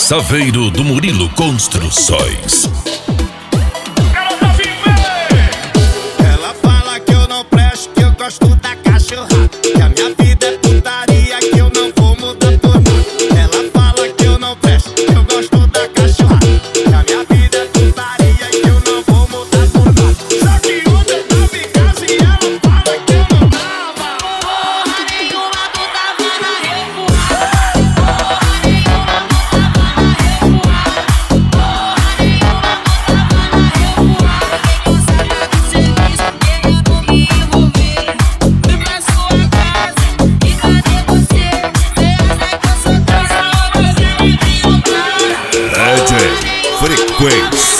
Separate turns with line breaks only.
Saveiro do Murilo Construções.
Ela fala que eu não presto, que eu gosto da cachorrada, que a minha vida é putaria, que eu não vou mudar por nada. Ela fala que eu não presto, que eu gosto da cachorrada, que a minha vida é putaria, que eu não vou mudar por nada. Só que ontem eu tava em casa e ela fala que eu não tava.
Porra nenhuma, tu tava na revoada. Porra nenhuma, tu tava na revoada. Porra nenhuma, tu tava na revoada. Quem quer saber do serviço, eu não me envolver. Fui pra sua casa e cadê você? Você acha que eu sou trouxa ou você me viu, cara?
DJ Frequência.